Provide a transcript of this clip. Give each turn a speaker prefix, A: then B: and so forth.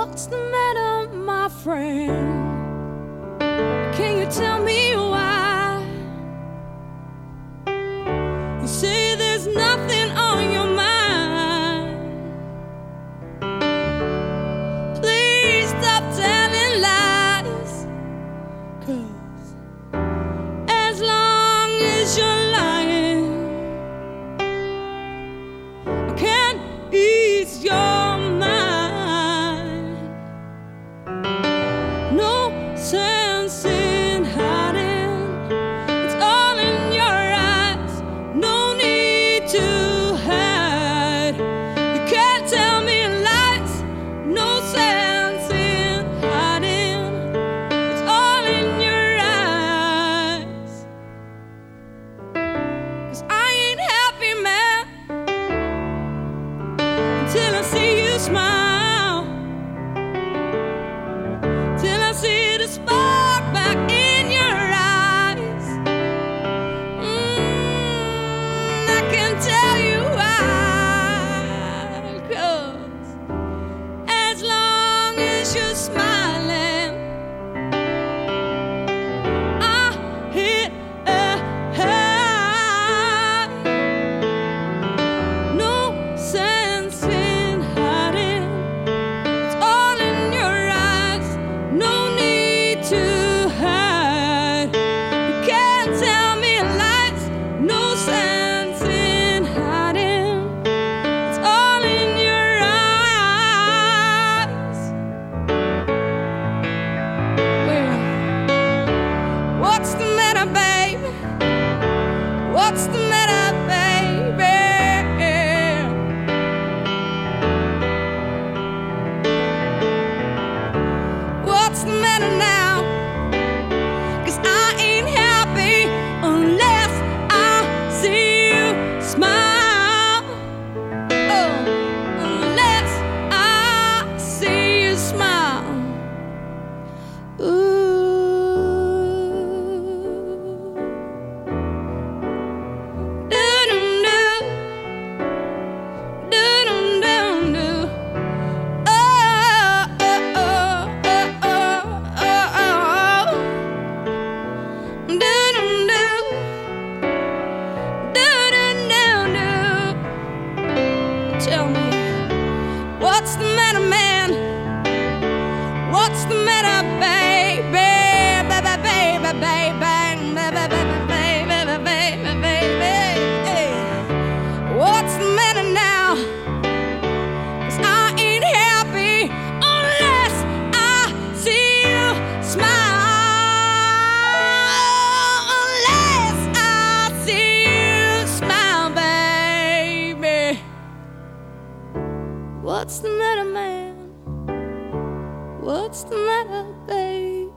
A: What's the matter, my friend? Can you tell me why? You say there's nothing on your mind. Please stop telling lies, 'cause as long as you're lying, I can't ease your mind. No sense in hiding, it's all in your eyes. No need to hide. You can't tell me lies. No sense in hiding, it's all in your eyes. 'Cause I ain't happy, man, until I see you smile, till I see the spark back in your eyes. I can tell you why, 'cause as long as you're smiling, I hit a high. No sense in hiding, it's all in your eyes. No need to hide. You can't tell me lies. No sense in hiding, it's all in your eyes. Well, what's the matter, baby? What's the matter, baby? What's the matter now? 'Cause I ain't happy unless I see you smile. Oh, unless I see you smile. Ooh. Do-dum-doo. Do-dum-dum-doo. Oh, oh, oh, oh, oh, oh, oh. Do-dum-doo. Do-dum-dum-doo. Tell me, what's the matter, man? What's the matter, baby? Baby, baby, baby, baby, baby, baby, baby. Hey. What's the matter now? 'Cause I ain't happy unless I see you smile. Unless I see you smile, baby. What's the matter, man? What's the matter, baby?